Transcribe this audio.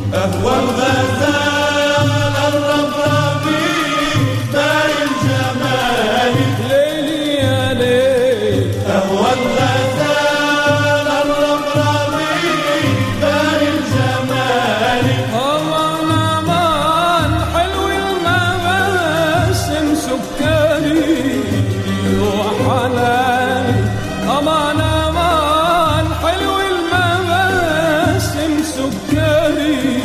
أهوى الغزال الربربي دار الجمال ليلي يا ليل. أهوى الغزال الربربي دار الجمال أمان أمان حلو المباسم سكري وحناني. أمان أمان حلو المباسم سكري